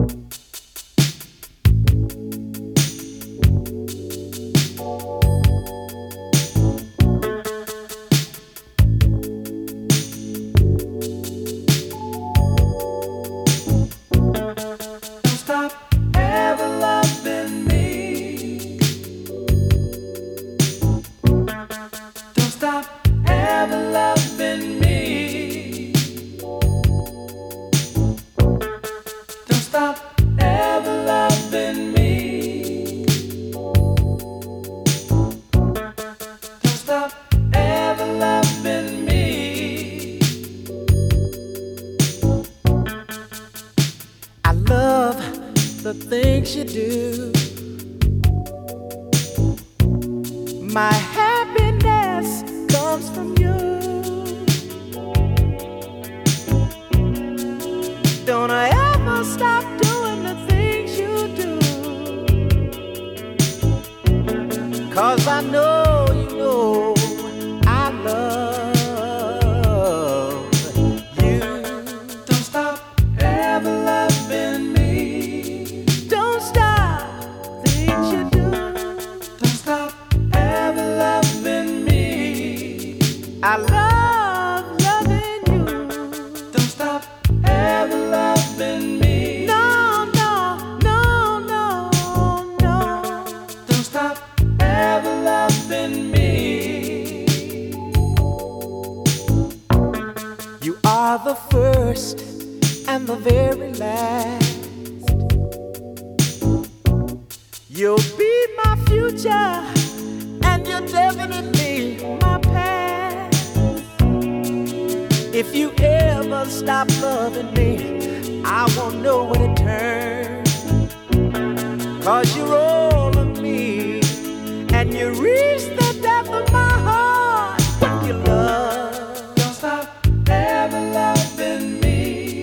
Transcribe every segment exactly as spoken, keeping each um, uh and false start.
The things you do, my happiness comes from you. Don't I ever stop doing the things you do, 'cause I know you know I love you. Don't stop ever loving me. I love loving you. Don't stop ever loving me. No, no, no, no, no. Don't stop ever loving me. You are the first and the very last. You'll be my future and you're definitely my past. If you ever stop loving me, I won't know where to turn, 'cause you're all of me, and you reach the depth of my heart with your love. Don't stop ever loving me.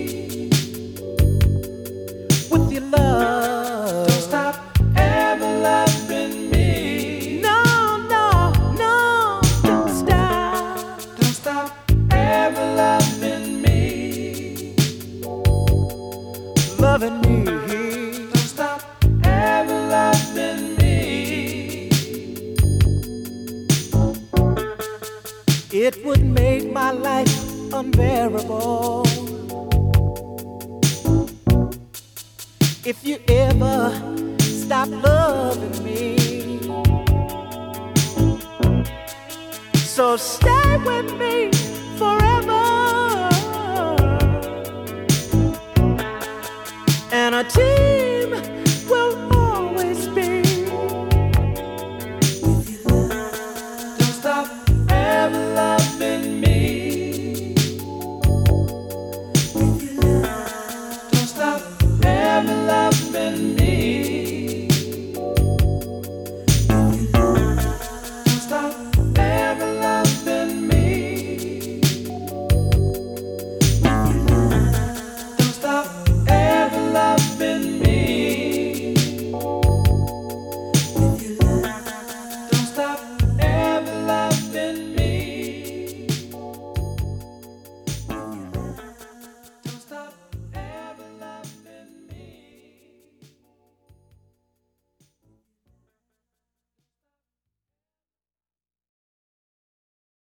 With your love. Don't stop ever loving me. No, no, no, don't stop. Don't stop ever loving me. Loving me. Don't stop ever loving me. It would make my life unbearable if you ever stop loving me. So stay with me forever, and until